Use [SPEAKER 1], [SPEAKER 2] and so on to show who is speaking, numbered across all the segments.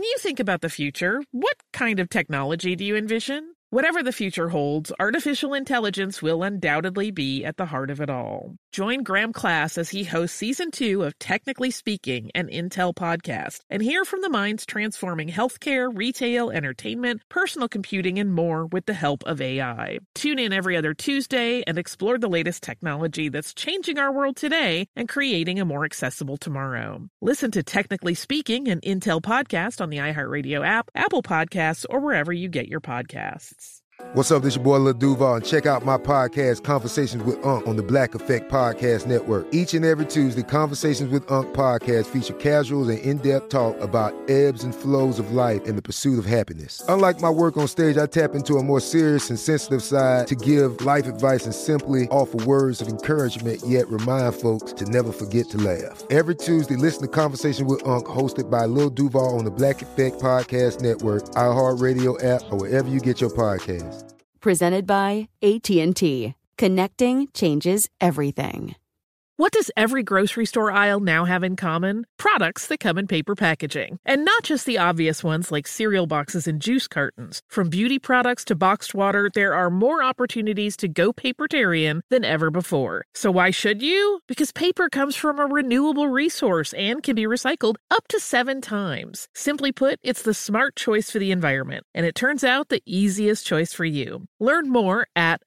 [SPEAKER 1] you think about the future, what kind of technology do you envision? Whatever the future holds, artificial intelligence will undoubtedly be at the heart of it all. Join Graham Class as he hosts Season 2 of Technically Speaking, an Intel podcast, and hear from the minds transforming healthcare, retail, entertainment, personal computing, and more with the help of AI. Tune in every other Tuesday and explore the latest technology that's changing our world today and creating a more accessible tomorrow. Listen to Technically Speaking, an Intel podcast on the iHeartRadio app, Apple Podcasts, or wherever you get your podcasts.
[SPEAKER 2] What's up, this your boy Lil Duval, and check out my podcast, Conversations with Unc, on the Black Effect Podcast Network. Each and every Tuesday, Conversations with Unc podcast feature casual and in-depth talk about ebbs and flows of life and the pursuit of happiness. Unlike my work on stage, I tap into a more serious and sensitive side to give life advice and simply offer words of encouragement, yet remind folks to never forget to laugh. Every Tuesday, listen to Conversations with Unc, hosted by Lil Duval on the Black Effect Podcast Network, iHeartRadio app, or wherever you get your podcasts.
[SPEAKER 3] Presented by AT&T. Connecting changes everything.
[SPEAKER 1] What does every grocery store aisle now have in common? Products that come in paper packaging. And not just the obvious ones like cereal boxes and juice cartons. From beauty products to boxed water, there are more opportunities to go papertarian than ever before. So why should you? Because paper comes from a renewable resource and can be recycled up to 7 times. Simply put, it's the smart choice for the environment. And it turns out the easiest choice for you. Learn more at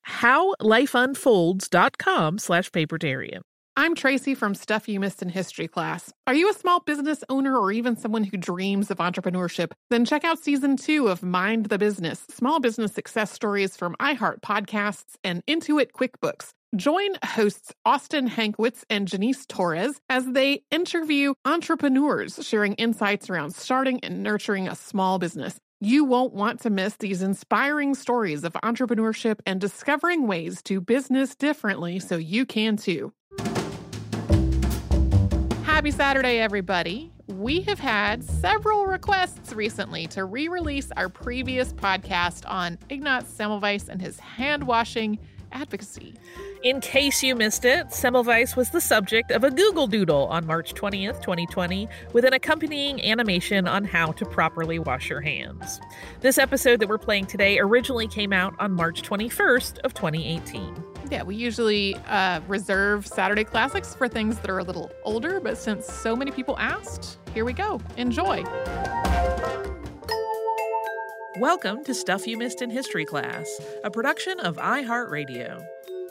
[SPEAKER 1] howlifeunfolds.com/papertarian.
[SPEAKER 4] I'm Tracy from Stuff You Missed in History class. Are you a small business owner or even someone who dreams of entrepreneurship? Then check out Season 2 of Mind the Business, small business success stories from iHeart Podcasts and Intuit QuickBooks. Join hosts Austin Hankwitz and Janice Torres as they interview entrepreneurs sharing insights around starting and nurturing a small business. You won't want to miss these inspiring stories of entrepreneurship and discovering ways to business differently so you can too. Happy Saturday, everybody. We have had several requests recently to re-release our previous podcast on Ignaz Semmelweis and his hand-washing advocacy.
[SPEAKER 1] In case you missed it, Semmelweis was the subject of a Google Doodle on March 20th, 2020, with an accompanying animation on how to properly wash your hands. This episode that we're playing today originally came out on March 21st of 2018.
[SPEAKER 4] Yeah, we usually reserve Saturday classics for things that are a little older, but since so many people asked, here we go. Enjoy.
[SPEAKER 1] Welcome to Stuff You Missed in History Class, a production of iHeartRadio.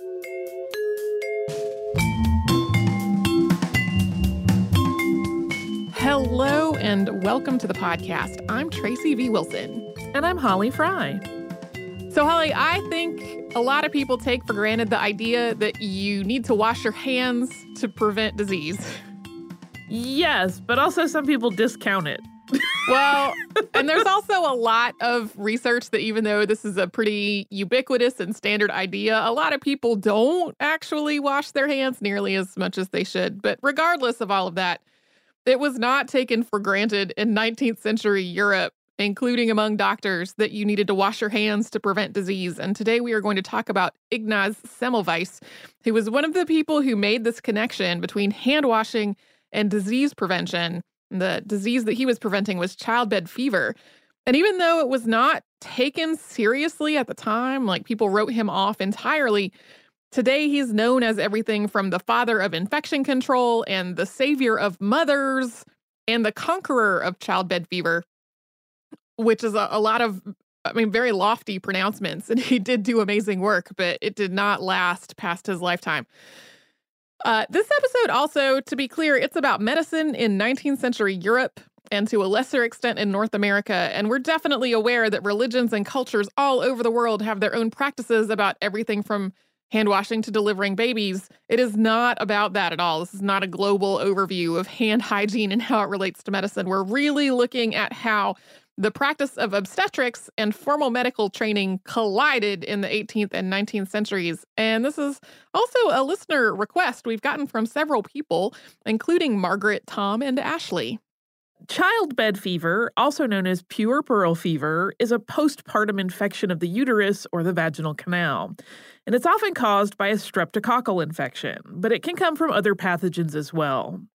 [SPEAKER 4] Hello and welcome to the podcast. I'm Tracy V. Wilson.
[SPEAKER 1] And I'm Holly Fry.
[SPEAKER 4] So, Holly, I think a lot of people take for granted the idea that you need to wash your hands to prevent disease.
[SPEAKER 1] Yes, but also some people discount it.
[SPEAKER 4] Well, and there's also a lot of research that even though this is a pretty ubiquitous and standard idea, a lot of people don't actually wash their hands nearly as much as they should. But regardless of all of that, it was not taken for granted in 19th century Europe, including among doctors, that you needed to wash your hands to prevent disease. And today we are going to talk about Ignaz Semmelweis, who was one of the people who made this connection between hand washing and disease prevention. The disease that he was preventing was childbed fever. And even though it was not taken seriously at the time, like people wrote him off entirely, today he's known as everything from the father of infection control and the savior of mothers and the conqueror of childbed fever, which is a lot of, very lofty pronouncements. And he did do amazing work, but it did not last past his lifetime. This episode also, to be clear, it's about medicine in 19th century Europe and to a lesser extent in North America. And we're definitely aware that religions and cultures all over the world have their own practices about everything from hand washing to delivering babies. It is not about that at all. This is not a global overview of hand hygiene and how it relates to medicine. We're really looking at how the practice of obstetrics and formal medical training collided in the 18th and 19th centuries. And this is also a listener request we've gotten from several people, including Margaret, Tom, and Ashley.
[SPEAKER 1] Childbed fever, also known as puerperal fever, is a postpartum infection of the uterus or the vaginal canal. And it's often caused by a streptococcal infection, but it can come from other pathogens as well.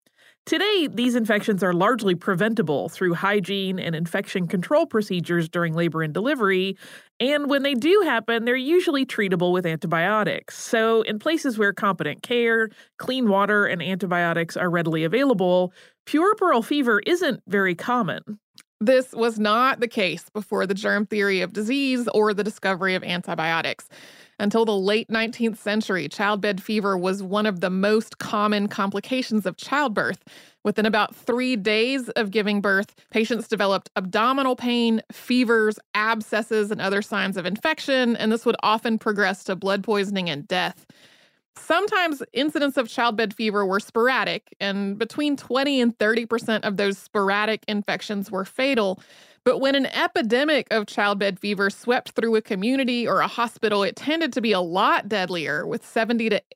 [SPEAKER 1] Today, these infections are largely preventable through hygiene and infection control procedures during labor and delivery, and when they do happen, they're usually treatable with antibiotics. So, in places where competent care, clean water, and antibiotics are readily available, puerperal fever isn't very common.
[SPEAKER 4] This was not the case before the germ theory of disease or the discovery of antibiotics. Until the late 19th century, childbed fever was one of the most common complications of childbirth. Within about 3 days of giving birth, patients developed abdominal pain, fevers, abscesses, and other signs of infection, and this would often progress to blood poisoning and death. Sometimes incidents of childbed fever were sporadic, and between 20 and 30% of those sporadic infections were fatal. But when an epidemic of childbed fever swept through a community or a hospital, it tended to be a lot deadlier with a 70 to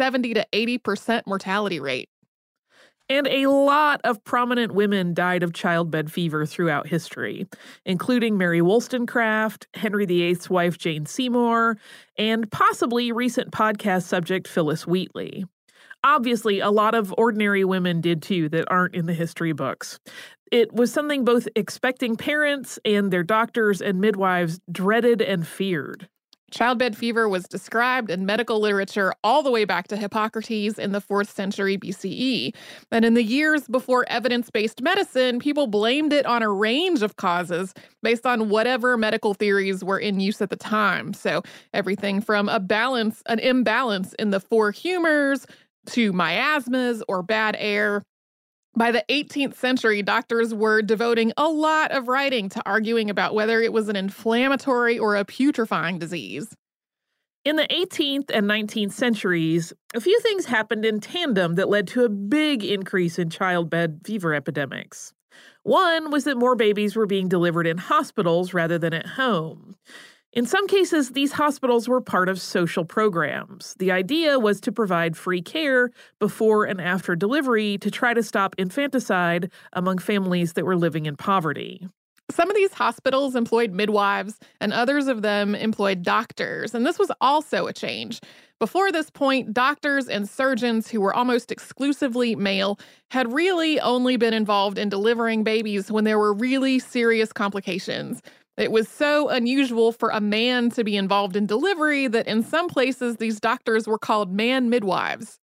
[SPEAKER 4] 80% mortality rate.
[SPEAKER 1] And a lot of prominent women died of childbed fever throughout history, including Mary Wollstonecraft, Henry VIII's wife Jane Seymour, and possibly recent podcast subject Phyllis Wheatley. Obviously, a lot of ordinary women did too that aren't in the history books. It was something both expecting parents and their doctors and midwives dreaded and feared.
[SPEAKER 4] Childbed fever was described in medical literature all the way back to Hippocrates in the 4th century BCE. And in the years before evidence-based medicine, people blamed it on a range of causes based on whatever medical theories were in use at the time. So everything from an imbalance in the 4 humors to miasmas or bad air. By the 18th century, doctors were devoting a lot of writing to arguing about whether it was an inflammatory or a putrefying disease.
[SPEAKER 1] In the 18th and 19th centuries, a few things happened in tandem that led to a big increase in childbed fever epidemics. One was that more babies were being delivered in hospitals rather than at home. In some cases, these hospitals were part of social programs. The idea was to provide free care before and after delivery to try to stop infanticide among families that were living in poverty.
[SPEAKER 4] Some of these hospitals employed midwives, and others of them employed doctors, and this was also a change. Before this point, doctors and surgeons who were almost exclusively male had really only been involved in delivering babies when there were really serious complications. It was so unusual for a man to be involved in delivery that in some places these doctors were called man midwives.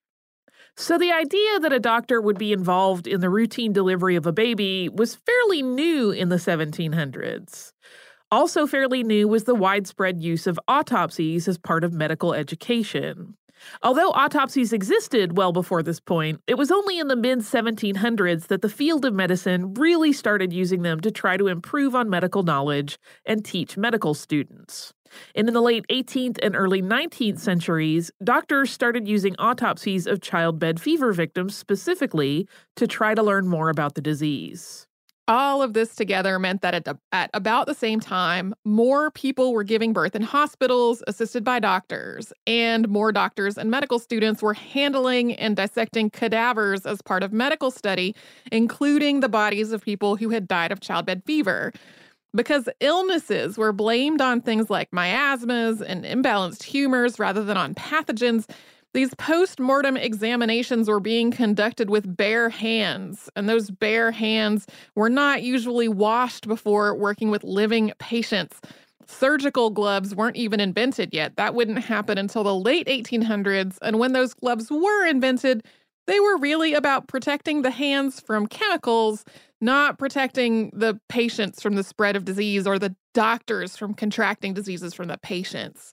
[SPEAKER 1] So the idea that a doctor would be involved in the routine delivery of a baby was fairly new in the 1700s. Also fairly new was the widespread use of autopsies as part of medical education. Although autopsies existed well before this point, it was only in the mid-1700s that the field of medicine really started using them to try to improve on medical knowledge and teach medical students. And in the late 18th and early 19th centuries, doctors started using autopsies of childbed fever victims specifically to try to learn more about the disease.
[SPEAKER 4] All of this together meant that at about the same time, more people were giving birth in hospitals assisted by doctors, and more doctors and medical students were handling and dissecting cadavers as part of medical study, including the bodies of people who had died of childbed fever. Because illnesses were blamed on things like miasmas and imbalanced humors rather than on pathogens, these post-mortem examinations were being conducted with bare hands, and those bare hands were not usually washed before working with living patients. Surgical gloves weren't even invented yet. That wouldn't happen until the late 1800s, and when those gloves were invented, they were really about protecting the hands from chemicals, not protecting the patients from the spread of disease or the doctors from contracting diseases from the patients.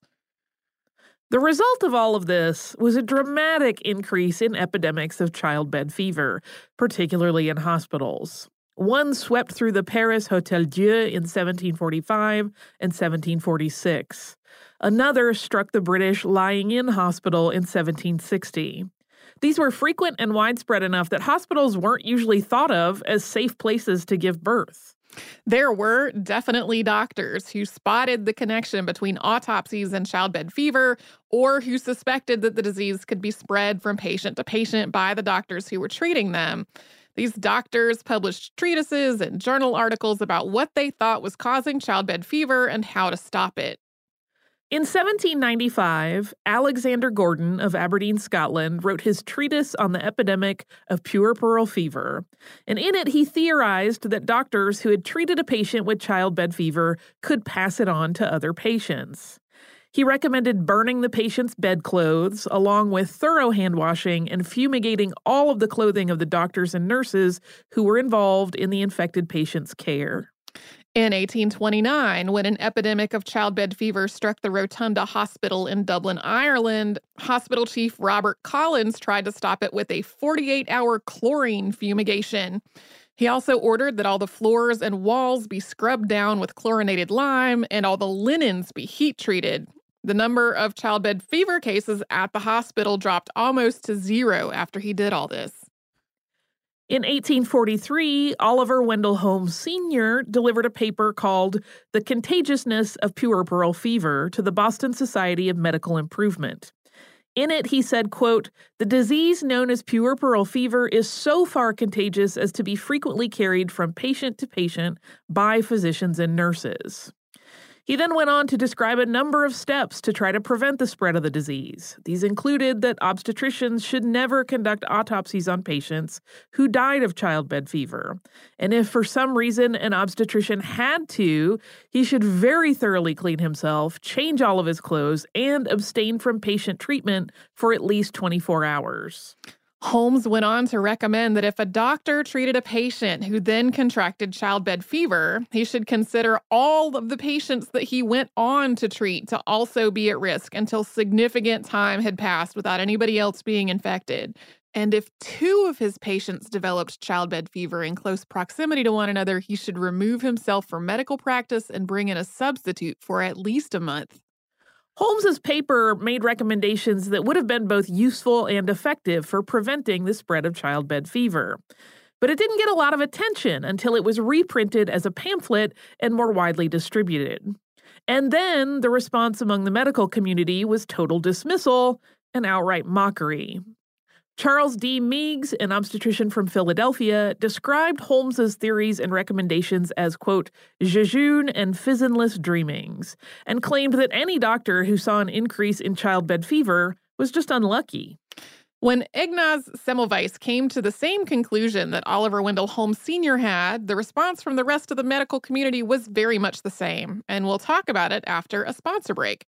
[SPEAKER 1] The result of all of this was a dramatic increase in epidemics of childbed fever, particularly in hospitals. One swept through the Paris Hôtel Dieu in 1745 and 1746. Another struck the British Lying-in Hospital in 1760. These were frequent and widespread enough that hospitals weren't usually thought of as safe places to give birth.
[SPEAKER 4] There were definitely doctors who spotted the connection between autopsies and childbed fever, or who suspected that the disease could be spread from patient to patient by the doctors who were treating them. These doctors published treatises and journal articles about what they thought was causing childbed fever and how to stop it.
[SPEAKER 1] In 1795, Alexander Gordon of Aberdeen, Scotland, wrote his treatise on the epidemic of puerperal fever, and in it he theorized that doctors who had treated a patient with childbed fever could pass it on to other patients. He recommended burning the patient's bedclothes, along with thorough hand washing and fumigating all of the clothing of the doctors and nurses who were involved in the infected patient's care.
[SPEAKER 4] In 1829, when an epidemic of childbed fever struck the Rotunda Hospital in Dublin, Ireland, hospital chief Robert Collins tried to stop it with a 48-hour chlorine fumigation. He also ordered that all the floors and walls be scrubbed down with chlorinated lime and all the linens be heat-treated. The number of childbed fever cases at the hospital dropped almost to zero after he did all this.
[SPEAKER 1] In 1843, Oliver Wendell Holmes Sr. delivered a paper called The Contagiousness of Puerperal Fever to the Boston Society of Medical Improvement. In it, he said, quote, "The disease known as puerperal fever is so far contagious as to be frequently carried from patient to patient by physicians and nurses." He then went on to describe a number of steps to try to prevent the spread of the disease. These included that obstetricians should never conduct autopsies on patients who died of childbed fever. And if for some reason an obstetrician had to, he should very thoroughly clean himself, change all of his clothes, and abstain from patient treatment for at least 24 hours.
[SPEAKER 4] Holmes went on to recommend that if a doctor treated a patient who then contracted childbed fever, he should consider all of the patients that he went on to treat to also be at risk until significant time had passed without anybody else being infected. And if 2 of his patients developed childbed fever in close proximity to one another, he should remove himself from medical practice and bring in a substitute for at least a month.
[SPEAKER 1] Holmes's paper made recommendations that would have been both useful and effective for preventing the spread of childbed fever. But it didn't get a lot of attention until it was reprinted as a pamphlet and more widely distributed. And then the response among the medical community was total dismissal and outright mockery. Charles D. Meigs, an obstetrician from Philadelphia, described Holmes's theories and recommendations as, quote, jejune and fizzinless dreamings, and claimed that any doctor who saw an increase in childbed fever was just unlucky.
[SPEAKER 4] When Ignaz Semmelweis came to the same conclusion that Oliver Wendell Holmes Sr. had, the response from the rest of the medical community was very much the same, and we'll talk about it after a sponsor break.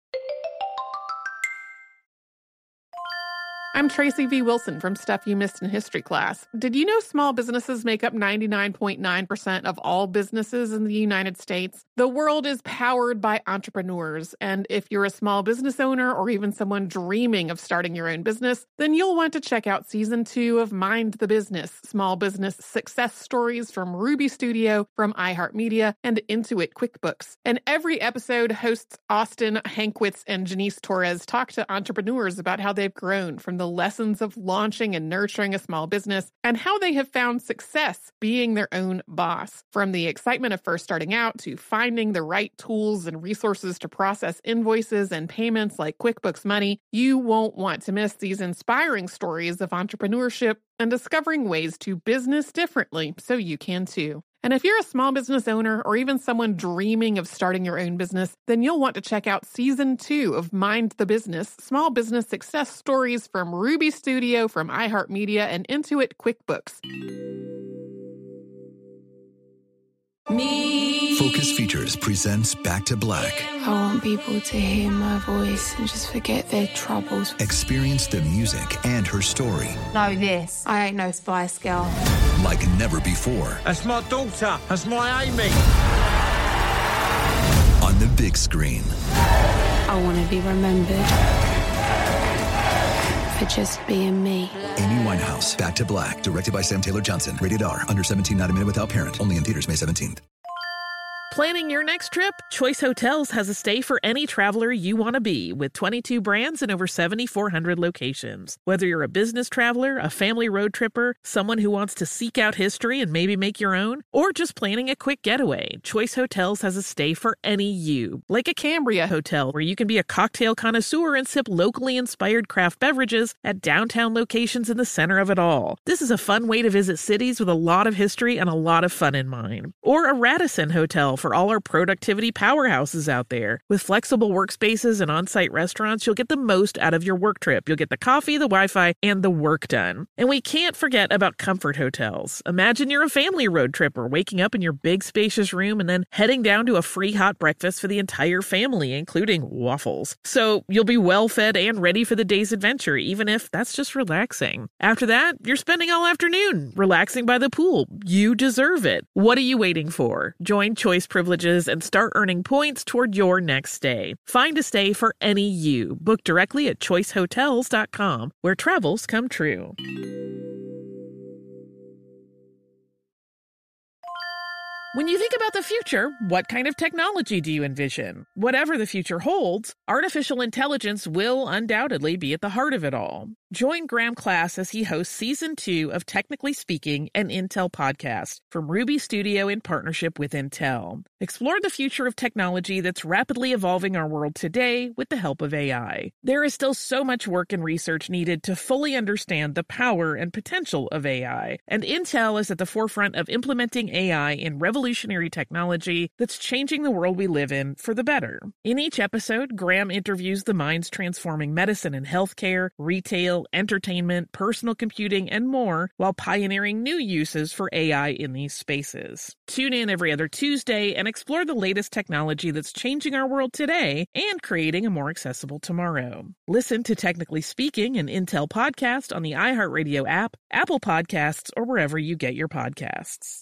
[SPEAKER 4] I'm Tracy V. Wilson from Stuff You Missed in History Class. Did you know small businesses make up 99.9% of all businesses in the United States? The world is powered by entrepreneurs, and if you're a small business owner or even someone dreaming of starting your own business, then you'll want to check out Season 2 of Mind the Business, Small Business Success Stories from Ruby Studio, from iHeartMedia, and Intuit QuickBooks. And every episode, hosts Austin Hankwitz and Janice Torres talk to entrepreneurs about how they've grown from the lessons of launching and nurturing a small business and how they have found success being their own boss. From the excitement of first starting out to finding the right tools and resources to process invoices and payments like QuickBooks Money, you won't want to miss these inspiring stories of entrepreneurship and discovering ways to business differently so you can too. And if you're a small business owner or even someone dreaming of starting your own business, then you'll want to check out Season 2 of Mind the Business, Small Business Success Stories from Ruby Studio, from iHeartMedia, and Intuit QuickBooks.
[SPEAKER 5] Focus Features presents Back to Black.
[SPEAKER 6] I want people to hear my voice and just forget their troubles.
[SPEAKER 5] Experience the music and her story.
[SPEAKER 6] Know this, I ain't no Spice Girl.
[SPEAKER 5] Like never before.
[SPEAKER 7] That's my daughter. That's my Amy.
[SPEAKER 5] On the big screen.
[SPEAKER 6] I want to be remembered for just being me.
[SPEAKER 5] Amy Winehouse, Back to Black, directed by Sam Taylor Johnson. Rated R, under 17, not admitted without parent. Only in theaters May 17th.
[SPEAKER 1] Planning your next trip? Choice Hotels has a stay for any traveler you want to be, with 22 brands and over 7,400 locations. Whether you're a business traveler, a family road tripper, someone who wants to seek out history and maybe make your own, or just planning a quick getaway, Choice Hotels has a stay for any you. Like a Cambria Hotel, where you can be a cocktail connoisseur and sip locally inspired craft beverages at downtown locations in the center of it all. This is a fun way to visit cities with a lot of history and a lot of fun in mind. Or a Radisson Hotel for for all our productivity powerhouses out there. With flexible workspaces and on-site restaurants, you'll get the most out of your work trip. You'll get the coffee, the Wi-Fi, and the work done. And we can't forget about comfort hotels. Imagine you're a family road tripper, waking up in your big spacious room and then heading down to a free hot breakfast for the entire family, including waffles. So you'll be well fed and ready for the day's adventure, even if that's just relaxing. After that, you're spending all afternoon relaxing by the pool. You deserve it. What are you waiting for? Join Choice Privileges and start earning points toward your next stay. Find a stay for any you. Book directly at choicehotels.com, where travels come true. When you think about the future, what kind of technology do you envision? Whatever the future holds, artificial intelligence will undoubtedly be at the heart of it all. Join Graham Class as he hosts Season 2 of Technically Speaking, an Intel podcast from Ruby Studio in partnership with Intel. Explore the future of technology that's rapidly evolving our world today with the help of AI. There is still so much work and research needed to fully understand the power and potential of AI, and Intel is at the forefront of implementing AI in revolutionary technology that's changing the world we live in for the better. In each episode, Graham interviews the minds transforming medicine and healthcare, retail, entertainment, personal computing, and more, while pioneering new uses for AI in these spaces. Tune in every other Tuesday and explore the latest technology that's changing our world today and creating a more accessible tomorrow. Listen to Technically Speaking, an Intel podcast on the iHeartRadio app, Apple Podcasts, or wherever you get your podcasts.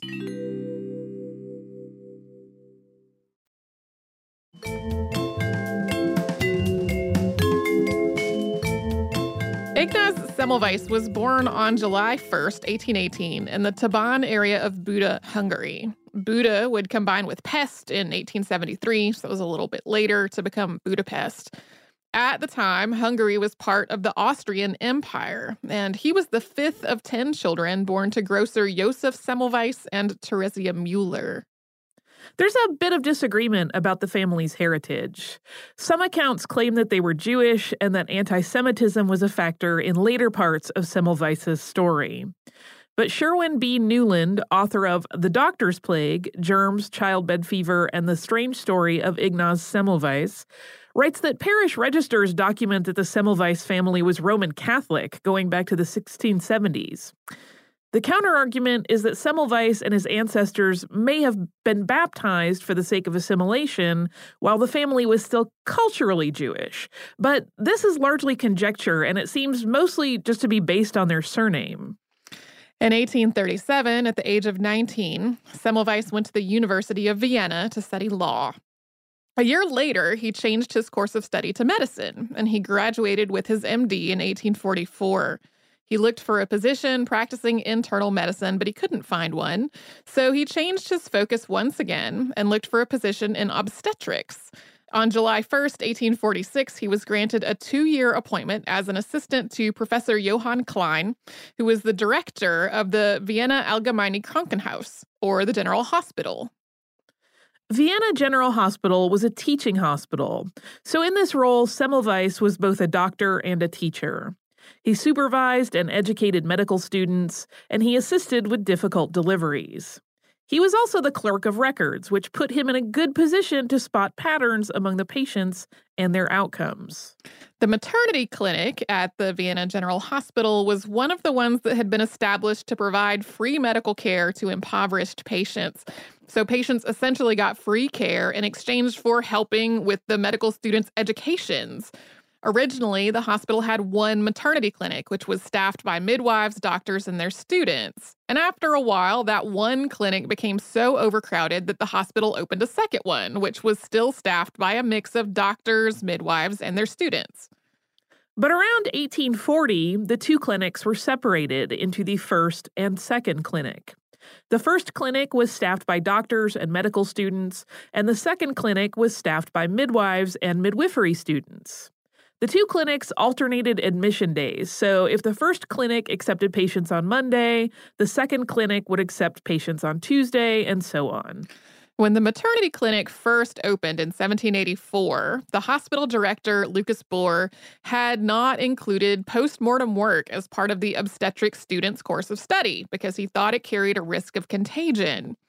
[SPEAKER 4] Ignaz Semmelweis was born on July 1st, 1818, in the Taban area of Buda, Hungary. Buda would combine with Pest in 1873, so it was a little bit later, to become Budapest. At the time, Hungary was part of the Austrian Empire, and he was the fifth of 10 children born to grocer Josef Semmelweis and Theresia Müller.
[SPEAKER 1] There's a bit of disagreement about the family's heritage. Some accounts claim that they were Jewish and that anti-Semitism was a factor in later parts of Semmelweis's story. But Sherwin B. Newland, author of The Doctor's Plague, Germs, Childbed Fever, and the Strange Story of Ignaz Semmelweis, writes that parish registers document that the Semmelweis family was Roman Catholic going back to the 1670s. The counterargument is that Semmelweis and his ancestors may have been baptized for the sake of assimilation while the family was still culturally Jewish. But this is largely conjecture, and it seems mostly just to be based on their surname.
[SPEAKER 4] In 1837, at the age of 19, Semmelweis went to the University of Vienna to study law. A year later, he changed his course of study to medicine, and he graduated with his MD in 1844. He looked for a position practicing internal medicine, but he couldn't find one. So he changed his focus once again and looked for a position in obstetrics. On July 1st, 1846, he was granted a 2-year appointment as an assistant to Professor Johann Klein, who was the director of the Vienna Allgemeine Krankenhaus, or the General Hospital.
[SPEAKER 1] Vienna General Hospital was a teaching hospital. So in this role, Semmelweis was both a doctor and a teacher. He supervised and educated medical students, and he assisted with difficult deliveries. He was also the clerk of records, which put him in a good position to spot patterns among the patients and their outcomes.
[SPEAKER 4] The maternity clinic at the Vienna General Hospital was one of the ones that had been established to provide free medical care to impoverished patients. So patients essentially got free care in exchange for helping with the medical students' educations. Originally, the hospital had one maternity clinic, which was staffed by midwives, doctors, and their students. And after a while, that one clinic became so overcrowded that the hospital opened a second one, which was still staffed by a mix of doctors, midwives, and their students.
[SPEAKER 1] But around 1840, the two clinics were separated into the first and second clinic. The first clinic was staffed by doctors and medical students, and the second clinic was staffed by midwives and midwifery students. The two clinics alternated admission days, so if the first clinic accepted patients on Monday, the second clinic would accept patients on Tuesday, and so on.
[SPEAKER 4] When the maternity clinic first opened in 1784, the hospital director, Lucas Bohr, had not included post-mortem work as part of the obstetric students' course of study because he thought it carried a risk of contagion.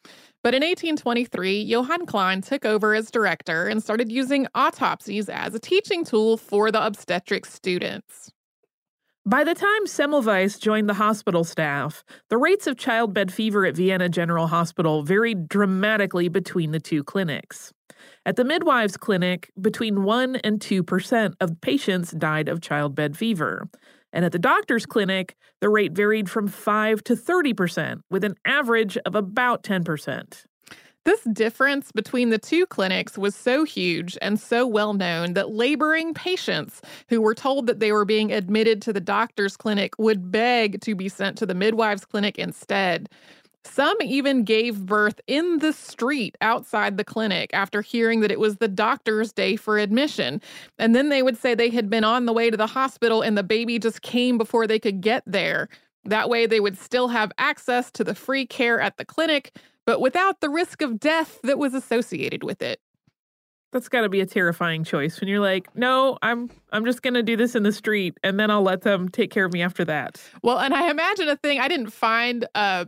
[SPEAKER 4] But in 1823, Johann Klein took over as director and started using autopsies as a teaching tool for the obstetrics students.
[SPEAKER 1] By the time Semmelweis joined the hospital staff, the rates of childbed fever at Vienna General Hospital varied dramatically between the two clinics. At the midwives' clinic, between 1 and 2% of patients died of childbed fever. And at the doctor's clinic, the rate varied from 5 to 30%, with an average of about 10%.
[SPEAKER 4] This difference between the two clinics was so huge and so well known that laboring patients who were told that they were being admitted to the doctor's clinic would beg to be sent to the midwives' clinic instead. Some even gave birth in the street outside the clinic after hearing that it was the doctor's day for admission. And then they would say they had been on the way to the hospital and the baby just came before they could get there. That way they would still have access to the free care at the clinic, but without the risk of death that was associated with it.
[SPEAKER 1] That's got to be a terrifying choice when you're like, no, I'm just going to do this in the street and then I'll let them take care of me after that.
[SPEAKER 4] Well, and I imagine a thing, I didn't find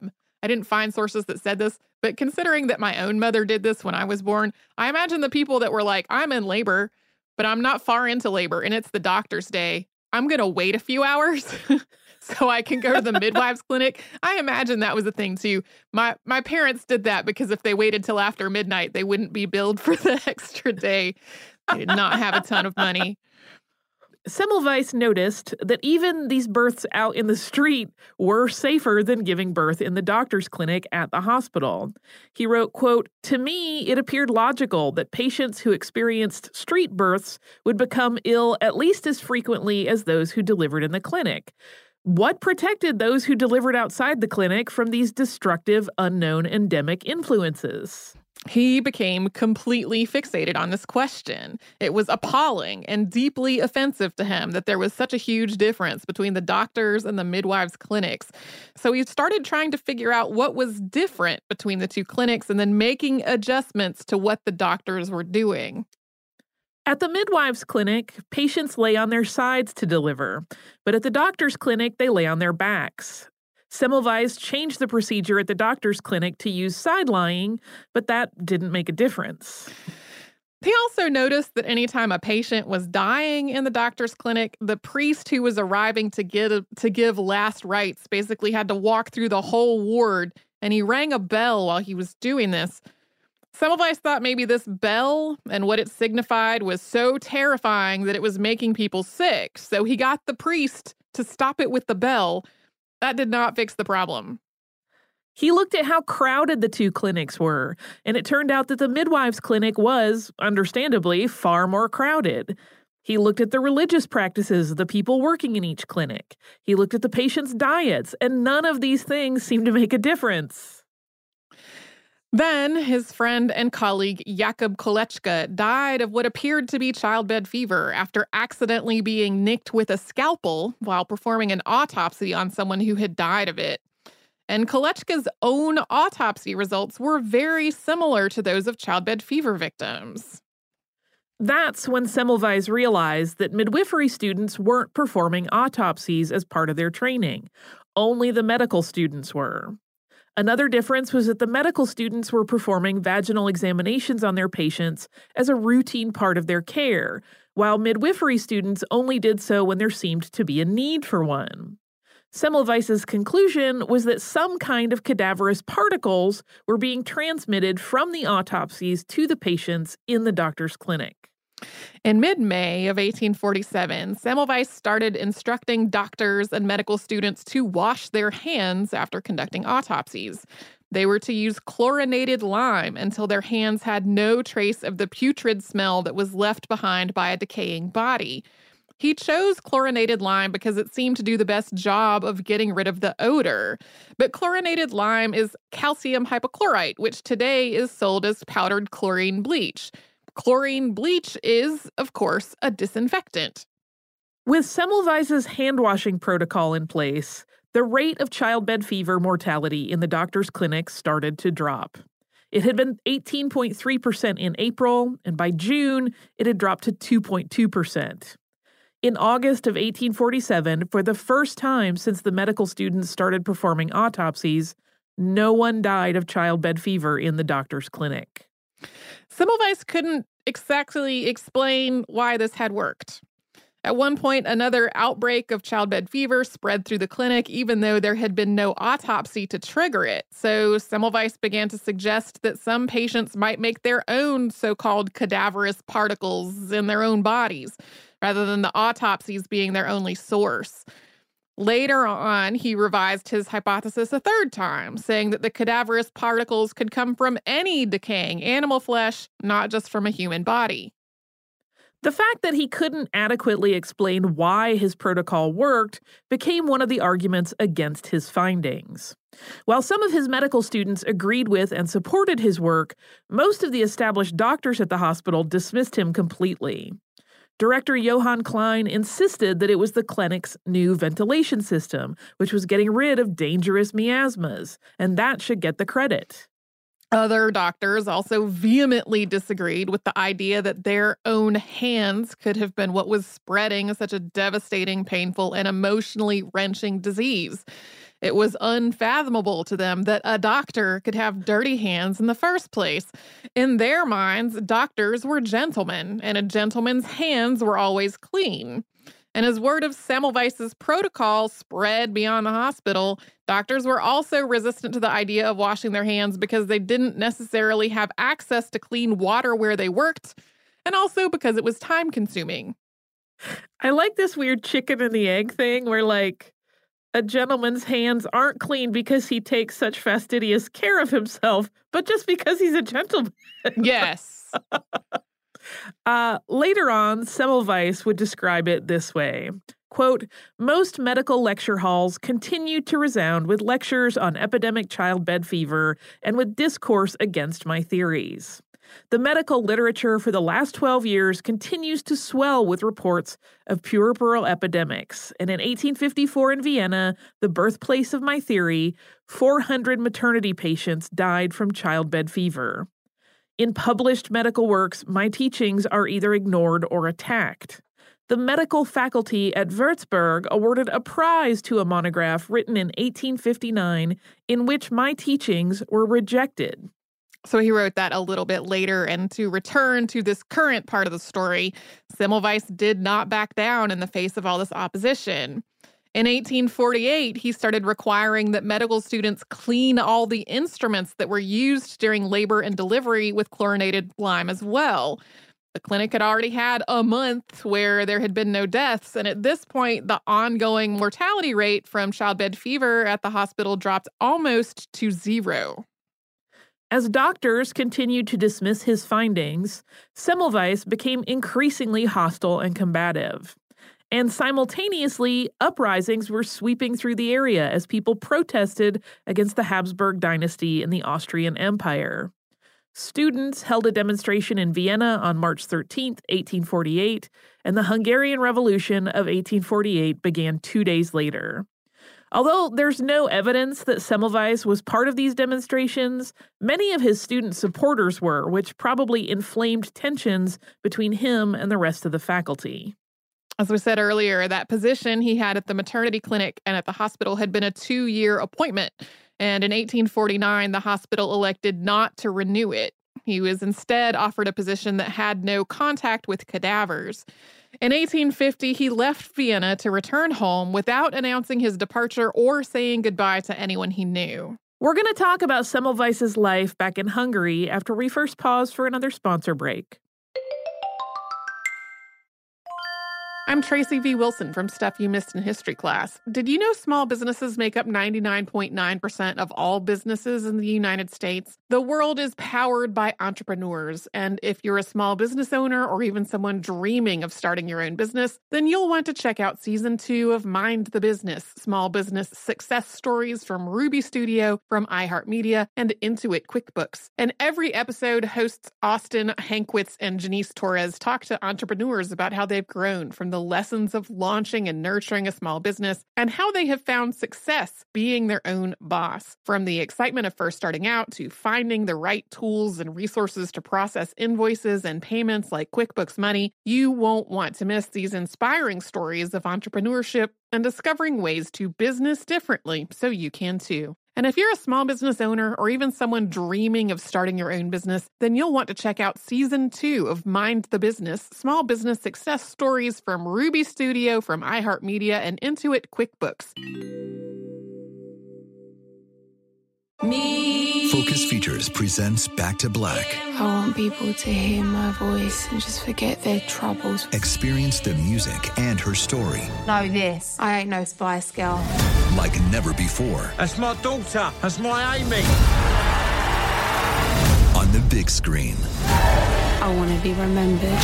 [SPEAKER 4] sources that said this, but considering that my own mother did this when I was born, I imagine the people that were like, I'm in labor, but I'm not far into labor and it's the doctor's day. I'm going to wait a few hours so I can go to the midwives clinic. I imagine that was a thing too. My parents did that because if they waited till after midnight, they wouldn't be billed for the extra day. They did not have a ton of money.
[SPEAKER 1] Semmelweis noticed that even these births out in the street were safer than giving birth in the doctor's clinic at the hospital. He wrote, quote, "To me, it appeared logical that patients who experienced street births would become ill at least as frequently as those who delivered in the clinic. What protected those who delivered outside the clinic from these destructive, unknown endemic influences?"
[SPEAKER 4] He became completely fixated on this question. It was appalling and deeply offensive to him that there was such a huge difference between the doctors and the midwives' clinics. So he started trying to figure out what was different between the two clinics and then making adjustments to what the doctors were doing.
[SPEAKER 1] At the midwives' clinic, patients lay on their sides to deliver, but at the doctor's clinic, they lay on their backs. Semmelweis changed the procedure at the doctor's clinic to use side lying, but that didn't make a difference.
[SPEAKER 4] He also noticed that anytime a patient was dying in the doctor's clinic, the priest who was arriving to give last rites basically had to walk through the whole ward, and he rang a bell while he was doing this. Semmelweis thought maybe this bell and what it signified was so terrifying that it was making people sick, so he got the priest to stop it with the bell. That did not fix the problem.
[SPEAKER 1] He looked at how crowded the two clinics were, and it turned out that the midwives' clinic was, understandably, far more crowded. He looked at the religious practices of the people working in each clinic. He looked at the patients' diets, and none of these things seemed to make a difference.
[SPEAKER 4] Then his friend and colleague Jakob Kolechka died of what appeared to be childbed fever after accidentally being nicked with a scalpel while performing an autopsy on someone who had died of it. And Kolechka's own autopsy results were very similar to those of childbed fever victims.
[SPEAKER 1] That's when Semmelweis realized that midwifery students weren't performing autopsies as part of their training. Only the medical students were. Another difference was that the medical students were performing vaginal examinations on their patients as a routine part of their care, while midwifery students only did so when there seemed to be a need for one. Semmelweis's conclusion was that some kind of cadaverous particles were being transmitted from the autopsies to the patients in the doctor's clinic.
[SPEAKER 4] In mid-May of 1847, Semmelweis started instructing doctors and medical students to wash their hands after conducting autopsies. They were to use chlorinated lime until their hands had no trace of the putrid smell that was left behind by a decaying body. He chose chlorinated lime because it seemed to do the best job of getting rid of the odor. But chlorinated lime is calcium hypochlorite, which today is sold as powdered chlorine bleach. Chlorine bleach is, of course, a disinfectant.
[SPEAKER 1] With Semmelweis's hand-washing protocol in place, the rate of childbed fever mortality in the doctor's clinics started to drop. It had been 18.3% in April, and by June, it had dropped to 2.2%. In August of 1847, for the first time since the medical students started performing autopsies, No one died of childbed fever in the doctor's clinic.
[SPEAKER 4] Semmelweis couldn't exactly explain why this had worked. At one point, another outbreak of childbed fever spread through the clinic, even though there had been no autopsy to trigger it. So Semmelweis began to suggest that some patients might make their own so-called cadaverous particles in their own bodies, rather than the autopsies being their only source. Later on, he revised his hypothesis a third time, saying that the cadaverous particles could come from any decaying animal flesh, not just from a human body.
[SPEAKER 1] The fact that he couldn't adequately explain why his protocol worked became one of the arguments against his findings. While some of his medical students agreed with and supported his work, most of the established doctors at the hospital dismissed him completely. Director Johann Klein insisted that it was the clinic's new ventilation system, which was getting rid of dangerous miasmas, and that should get the credit.
[SPEAKER 4] Other doctors also vehemently disagreed with the idea that their own hands could have been what was spreading such a devastating, painful, and emotionally wrenching disease. It was unfathomable to them that a doctor could have dirty hands in the first place. In their minds, doctors were gentlemen, and a gentleman's hands were always clean. And as word of Semmelweis's protocol spread beyond the hospital, doctors were also resistant to the idea of washing their hands because they didn't necessarily have access to clean water where they worked, and also because it was time-consuming.
[SPEAKER 1] I like this weird chicken and the egg thing where, like, a gentleman's hands aren't clean because he takes such fastidious care of himself, but just because he's a gentleman.
[SPEAKER 4] Yes.
[SPEAKER 1] Later on, Semmelweis would describe it this way. Quote, most medical lecture halls continued to resound with lectures on epidemic childbed fever and with discourse against my theories. The medical literature for the last 12 years continues to swell with reports of puerperal epidemics, and in 1854 in Vienna, the birthplace of my theory, 400 maternity patients died from childbed fever. In published medical works, my teachings are either ignored or attacked. The medical faculty at Würzburg awarded a prize to a monograph written in 1859 in which my teachings were rejected.
[SPEAKER 4] So he wrote that a little bit later, and to return to this current part of the story, Semmelweis did not back down in the face of all this opposition. In 1848, he started requiring that medical students clean all the instruments that were used during labor and delivery with chlorinated lime as well. The clinic had already had a month where there had been no deaths, and at this point, the ongoing mortality rate from childbed fever at the hospital dropped almost to zero.
[SPEAKER 1] As doctors continued to dismiss his findings, Semmelweis became increasingly hostile and combative. And simultaneously, uprisings were sweeping through the area as people protested against the Habsburg dynasty and the Austrian Empire. Students held a demonstration in Vienna on March 13, 1848, and the Hungarian Revolution of 1848 began 2 days later. Although there's no evidence that Semmelweis was part of these demonstrations, many of his student supporters were, which probably inflamed tensions between him and the rest of the faculty.
[SPEAKER 4] As we said earlier, that position he had at the maternity clinic and at the hospital had been a 2-year appointment, and in 1849, the hospital elected not to renew it. He was instead offered a position that had no contact with cadavers. In 1850, he left Vienna to return home without announcing his departure or saying goodbye to anyone he knew.
[SPEAKER 1] We're going to talk about Semmelweis's life back in Hungary after we first pause for another sponsor break.
[SPEAKER 4] I'm Tracy V. Wilson from Stuff You Missed in History Class. Did you know small businesses make up 99.9% of all businesses in the United States? The world is powered by entrepreneurs, and if you're a small business owner or even someone dreaming of starting your own business, then you'll want to check out Season 2 of Mind the Business, small business success stories from Ruby Studio, from iHeartMedia, and Intuit QuickBooks. And every episode, hosts Austin Hankwitz and Janice Torres talk to entrepreneurs about how they've grown from the lessons of launching and nurturing a small business and how they have found success being their own boss. From the excitement of first starting out to finding the right tools and resources to process invoices and payments like QuickBooks Money, you won't want to miss these inspiring stories of entrepreneurship and discovering ways to business differently so you can too. And if you're a small business owner or even someone dreaming of starting your own business, then you'll want to check out Season 2 of Mind the Business, Small Business Success Stories from Ruby Studio, from iHeartMedia, and Intuit QuickBooks.
[SPEAKER 5] Focus Features presents Back to Black.
[SPEAKER 6] I want people to hear my voice and just forget their troubles.
[SPEAKER 5] Experience the music and her story
[SPEAKER 8] Know this, I ain't no Spice Girl.
[SPEAKER 5] like never before.
[SPEAKER 7] That's my daughter. That's my Amy.
[SPEAKER 5] On the big screen.
[SPEAKER 6] I want to be remembered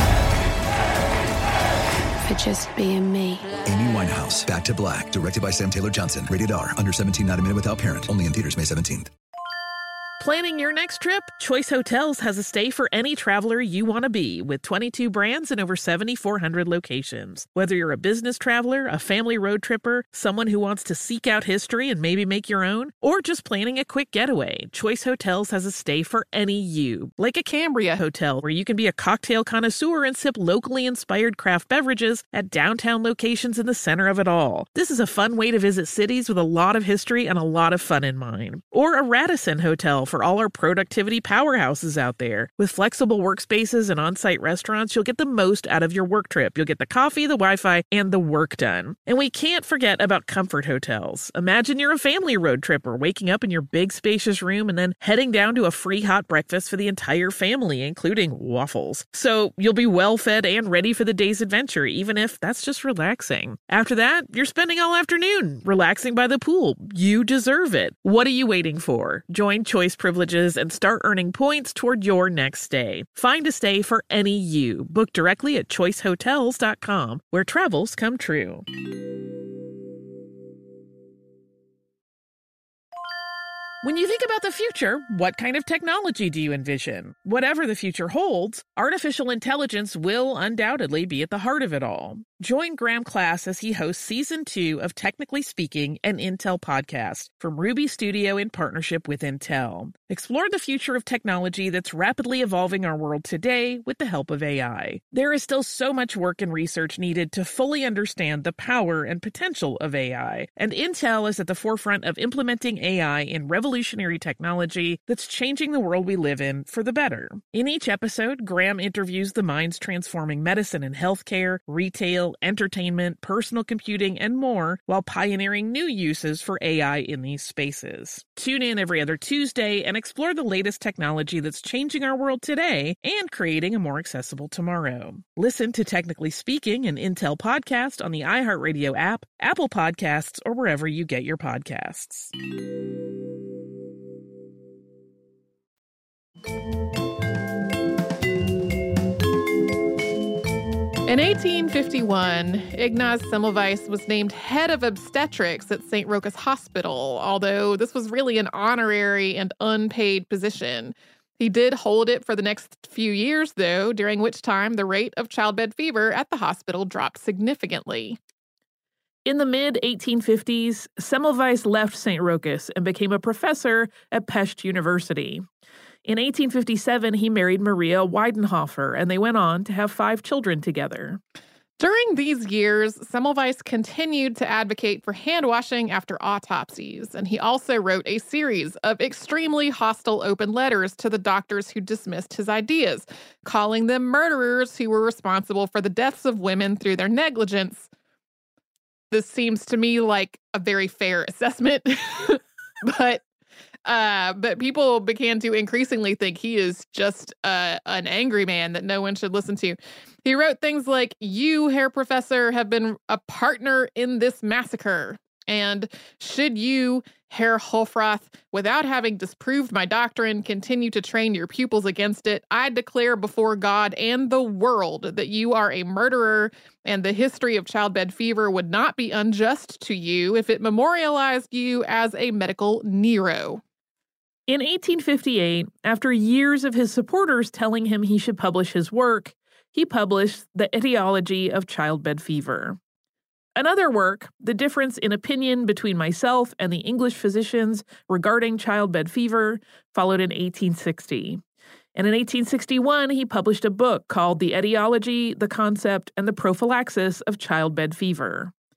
[SPEAKER 6] for just being me.
[SPEAKER 5] Amy Winehouse, Back to Black, directed by Sam Taylor Johnson. Rated R, under 17, not a minute without parent. Only in theaters May 17th.
[SPEAKER 1] Planning your next trip? Choice Hotels has a stay for any traveler you want to be, with 22 brands and over 7,400 locations. Whether you're a business traveler, a family road tripper, someone who wants to seek out history and maybe make your own, or just planning a quick getaway, Choice Hotels has a stay for any you. Like a Cambria hotel, where you can be a cocktail connoisseur and sip locally inspired craft beverages at downtown locations in the center of it all. This is a fun way to visit cities with a lot of history and a lot of fun in mind. Or a Radisson hotel for all our productivity powerhouses out there. With flexible workspaces and on-site restaurants, you'll get the most out of your work trip. You'll get the coffee, the Wi-Fi, and the work done. And we can't forget about comfort hotels. Imagine you're a family road tripper, waking up in your big spacious room and then heading down to a free hot breakfast for the entire family, including waffles. So you'll be well fed and ready for the day's adventure, even if that's just relaxing. After that, you're spending all afternoon relaxing by the pool. You deserve it. What are you waiting for? Join Choice Privileges and start earning points toward your next stay. Find a stay for any you. Book directly at choicehotels.com, where travels come true. When you think about the future, what kind of technology do you envision? Whatever the future holds, artificial intelligence will undoubtedly be at the heart of it all. Join Graham Class as he hosts Season 2 of Technically Speaking, an Intel podcast from Ruby Studio in partnership with Intel. Explore the future of technology that's rapidly evolving our world today with the help of AI. There is still so much work and research needed to fully understand the power and potential of AI, and Intel is at the forefront of implementing AI in revolutionary technology that's changing the world we live in for the better. In each episode, Graham interviews the minds transforming medicine and healthcare, retail, entertainment, personal computing, and more, while pioneering new uses for AI in these spaces. Tune in every other Tuesday and explore the latest technology that's changing our world today and creating a more accessible tomorrow. Listen to Technically Speaking, an Intel podcast on the iHeartRadio app, Apple Podcasts, or wherever you get your podcasts.
[SPEAKER 4] In 1851, Ignaz Semmelweis was named head of obstetrics at St. Rochus Hospital, although this was really an honorary and unpaid position. He did hold it for the next few years, though, during which time the rate of childbed fever at the hospital dropped significantly.
[SPEAKER 1] In the mid-1850s, Semmelweis left St. Rochus and became a professor at Pest University. In 1857, he married Maria Weidenhofer, and they went on to have 5 children together.
[SPEAKER 4] During these years, Semmelweis continued to advocate for hand washing after autopsies, and he also wrote a series of extremely hostile open letters to the doctors who dismissed his ideas, calling them murderers who were responsible for the deaths of women through their negligence. This seems to me like a very fair assessment, but people began to increasingly think he is just an angry man that no one should listen to. He wrote things like, "You, Herr Professor, have been a partner in this massacre. And should you, Herr Hofrath, without having disproved my doctrine, continue to train your pupils against it, I declare before God and the world that you are a murderer, and the history of childbed fever would not be unjust to you if it memorialized you as a medical Nero."
[SPEAKER 1] In 1858, after years of his supporters telling him he should publish his work, he published The Etiology of Childbed Fever. Another work, The Difference in Opinion Between Myself and the English Physicians Regarding Childbed Fever, followed in 1860. And in 1861, he published a book called The Etiology, the Concept, and the Prophylaxis of Childbed Fever.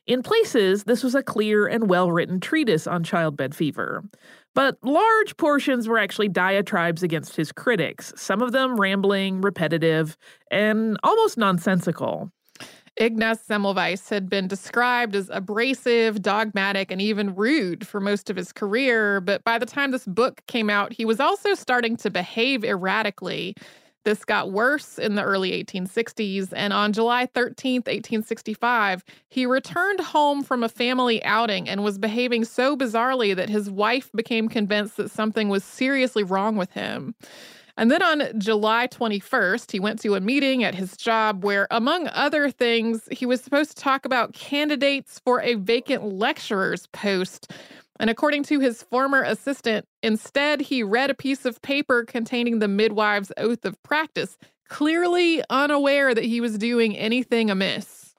[SPEAKER 1] In places, this was a clear and well-written treatise on childbed fever. But large portions were actually diatribes against his critics, some of them rambling, repetitive, and almost nonsensical.
[SPEAKER 4] Ignaz Semmelweis had been described as abrasive, dogmatic, and even rude for most of his career, but by the time this book came out, he was also starting to behave erratically. This got worse in the early 1860s, and on July 13th, 1865, he returned home from a family outing and was behaving so bizarrely that his wife became convinced that something was seriously wrong with him. And then on July 21st, he went to a meeting at his job where, among other things, he was supposed to talk about candidates for a vacant lecturer's post. And according to his former assistant, instead, he read a piece of paper containing the midwife's oath of practice, clearly unaware that he was doing anything amiss.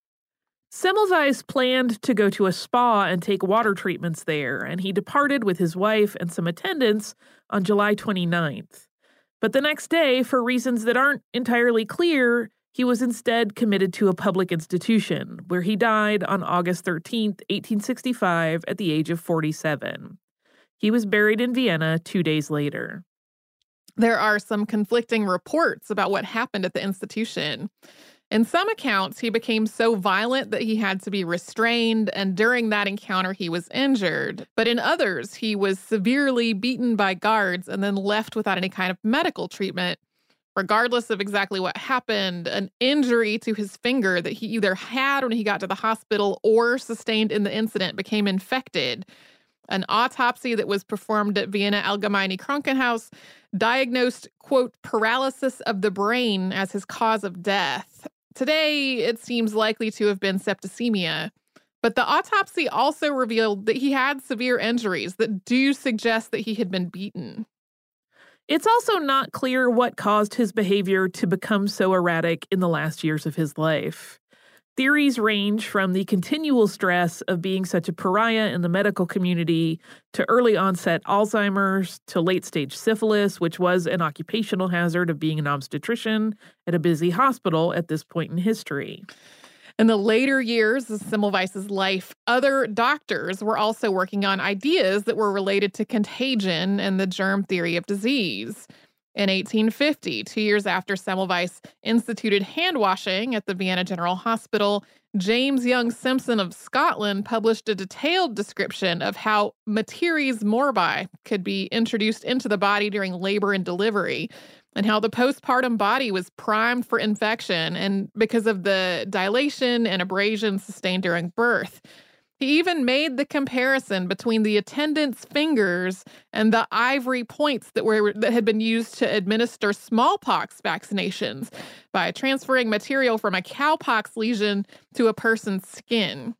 [SPEAKER 1] Semmelweis planned to go to a spa and take water treatments there, and he departed with his wife and some attendants on July 29th. But the next day, for reasons that aren't entirely clear, he was instead committed to a public institution, where he died on August 13th, 1865, at the age of 47. He was buried in Vienna 2 days later.
[SPEAKER 4] There are some conflicting reports about what happened at the institution. In some accounts, he became so violent that he had to be restrained, and during that encounter, he was injured. But in others, he was severely beaten by guards and then left without any kind of medical treatment. Regardless of exactly what happened, an injury to his finger that he either had when he got to the hospital or sustained in the incident became infected. An autopsy that was performed at Vienna Allgemeine Krankenhaus diagnosed, quote, paralysis of the brain as his cause of death. Today, it seems likely to have been septicemia. But the autopsy also revealed that he had severe injuries that do suggest that he had been beaten.
[SPEAKER 1] It's also not clear what caused his behavior to become so erratic in the last years of his life. Theories range from the continual stress of being such a pariah in the medical community to early onset Alzheimer's to late stage syphilis, which was an occupational hazard of being an obstetrician at a busy hospital at this point in history.
[SPEAKER 4] In the later years of Semmelweis's life, other doctors were also working on ideas that were related to contagion and the germ theory of disease. In 1850, 2 years after Semmelweis instituted hand washing at the Vienna General Hospital, James Young Simpson of Scotland published a detailed description of how materies morbi could be introduced into the body during labor and delivery, and how the postpartum body was primed for infection and because of the dilation and abrasion sustained during birth. He even made the comparison between the attendants' fingers and the ivory points that had been used to administer smallpox vaccinations by transferring material from a cowpox lesion to a person's skin.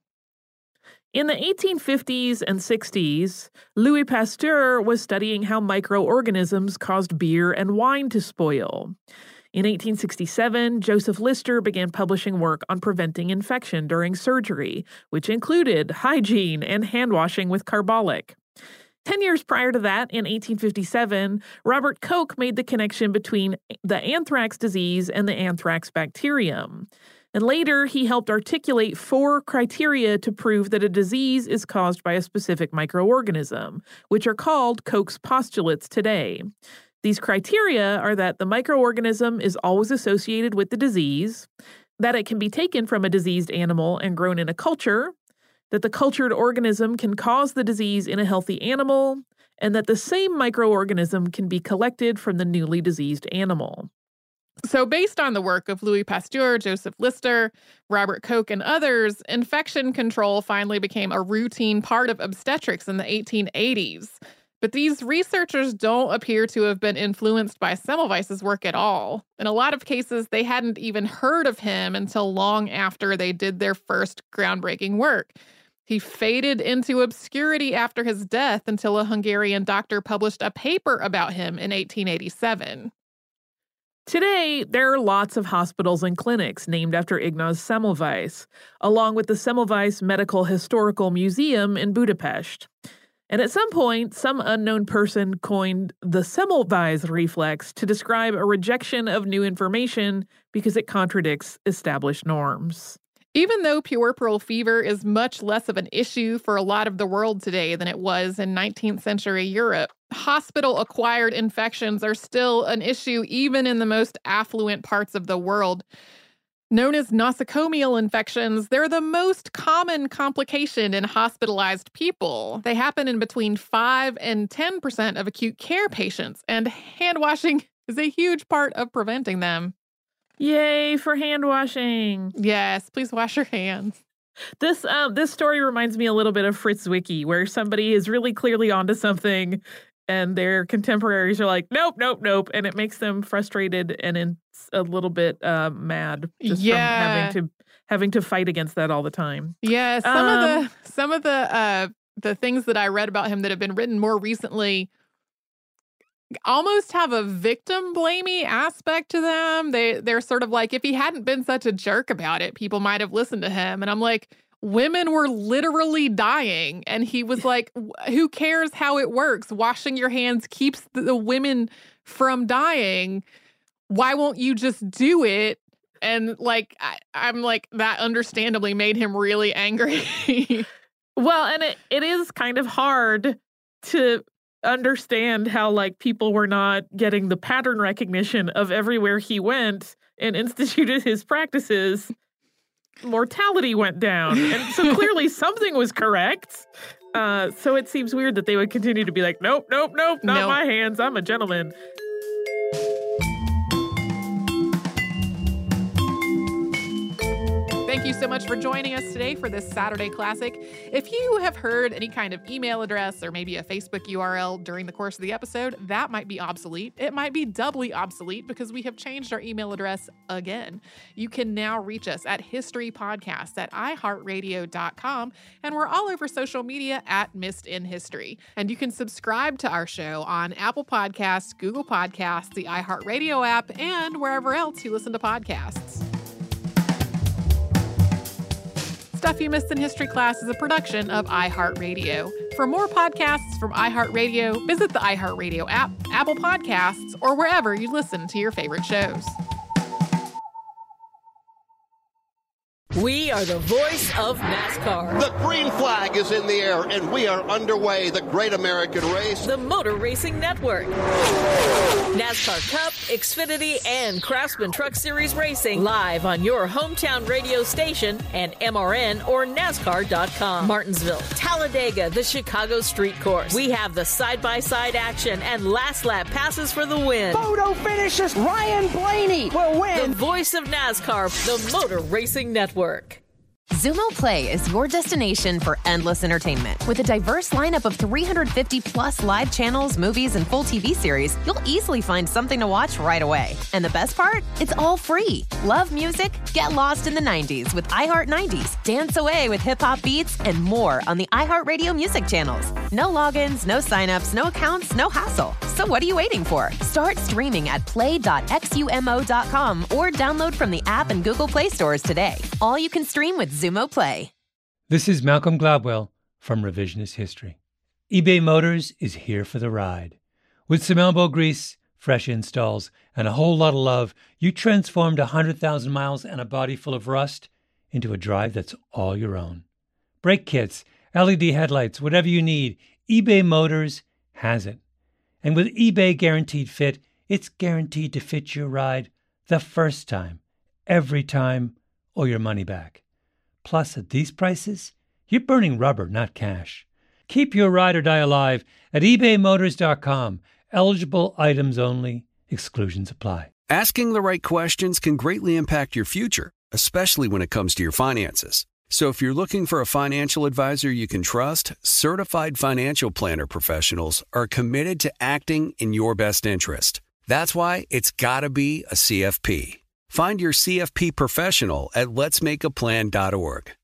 [SPEAKER 1] In the 1850s and 60s, Louis Pasteur was studying how microorganisms caused beer and wine to spoil. In 1867, Joseph Lister began publishing work on preventing infection during surgery, which included hygiene and hand washing with carbolic. 10 years prior to that, in 1857, Robert Koch made the connection between the anthrax disease and the anthrax bacterium. And later, he helped articulate 4 criteria to prove that a disease is caused by a specific microorganism, which are called Koch's postulates today. These criteria are that the microorganism is always associated with the disease, that it can be taken from a diseased animal and grown in a culture, that the cultured organism can cause the disease in a healthy animal, and that the same microorganism can be collected from the newly diseased animal.
[SPEAKER 4] So based on the work of Louis Pasteur, Joseph Lister, Robert Koch, and others, infection control finally became a routine part of obstetrics in the 1880s. But these researchers don't appear to have been influenced by Semmelweis's work at all. In a lot of cases, they hadn't even heard of him until long after they did their first groundbreaking work. He faded into obscurity after his death until a Hungarian doctor published a paper about him in 1887.
[SPEAKER 1] Today, there are lots of hospitals and clinics named after Ignaz Semmelweis, along with the Semmelweis Medical Historical Museum in Budapest. And at some point, some unknown person coined the Semmelweis reflex to describe a rejection of new information because it contradicts established norms.
[SPEAKER 4] Even though puerperal fever is much less of an issue for a lot of the world today than it was in 19th century Europe, hospital-acquired infections are still an issue even in the most affluent parts of the world. Known as nosocomial infections, they're the most common complication in hospitalized people. They happen in between 5 and 10% of acute care patients, and hand washing is a huge part of preventing them.
[SPEAKER 1] Yay for hand washing.
[SPEAKER 4] Yes, please wash your hands.
[SPEAKER 1] This story reminds me a little bit of Fritz Wiki, where somebody is really clearly onto something and their contemporaries are like, nope, nope, nope. And it makes them frustrated and a little bit mad just from having to fight against that all the time.
[SPEAKER 4] Yeah, some of the things that I read about him that have been written more recently almost have a victim blamey aspect to them. They're sort of like, if he hadn't been such a jerk about it, people might have listened to him. And I'm like, women were literally dying. And he was like, who cares how it works? Washing your hands keeps the women from dying. Why won't you just do it? And like, I'm like, that understandably made him really angry.
[SPEAKER 1] Well, and it is kind of hard to understand how like people were not getting the pattern recognition of everywhere he went and instituted his practices. Mortality went down. And so clearly something was correct. So it seems weird that they would continue to be like, nope, nope, nope, not my hands. I'm a gentleman.
[SPEAKER 4] Thank you so much for joining us today for this Saturday Classic. If you have heard any kind of email address or maybe a Facebook URL during the course of the episode, that might be obsolete. It might be doubly obsolete because we have changed our email address again. You can now reach us at historypodcast@iheartradio.com, and we're all over social media at Missed in History. And you can subscribe to our show on Apple Podcasts, Google Podcasts, the iHeartRadio app, and wherever else you listen to podcasts. Stuff You Missed in History Class is a production of iHeartRadio. For more podcasts from iHeartRadio, visit the iHeartRadio app, Apple Podcasts, or wherever you listen to your favorite shows.
[SPEAKER 9] We are the voice of NASCAR.
[SPEAKER 10] The green flag is in the air, and we are underway. The Great American Race.
[SPEAKER 9] The Motor Racing Network. NASCAR Cup, Xfinity, and Craftsman Truck Series Racing live on your hometown radio station and MRN or NASCAR.com. Martinsville, Talladega, the Chicago Street Course. We have the side-by-side action and last lap passes for the win.
[SPEAKER 11] Photo finishes. Ryan Blaney will win.
[SPEAKER 9] The voice of NASCAR, the Motor Racing Network.
[SPEAKER 12] Xumo Play is your destination for endless entertainment. With a diverse lineup of 350-plus live channels, movies, and full TV series, you'll easily find something to watch right away. And the best part? It's all free. Love music? Get lost in the 90s with iHeart 90s, dance away with hip-hop beats, and more on the iHeartRadio music channels. No logins, no signups, no accounts, no hassle. So what are you waiting for? Start streaming at play.xumo.com or download from the app and Google Play stores today. All you can stream with Xumo Play.
[SPEAKER 13] This is Malcolm Gladwell from Revisionist History. eBay Motors is here for the ride. With some elbow grease, fresh installs, and a whole lot of love, you transformed 100,000 miles and a body full of rust into a drive that's all your own. Brake kits, LED headlights, whatever you need, eBay Motors has it. And with eBay Guaranteed Fit, it's guaranteed to fit your ride the first time, every time, or your money back. Plus, at these prices, you're burning rubber, not cash. Keep your ride or die alive at ebaymotors.com. Eligible items only. Exclusions apply.
[SPEAKER 14] Asking the right questions can greatly impact your future, especially when it comes to your finances. So if you're looking for a financial advisor you can trust, certified financial planner professionals are committed to acting in your best interest. That's why it's got to be a CFP. Find your CFP professional at letsmakeaplan.org.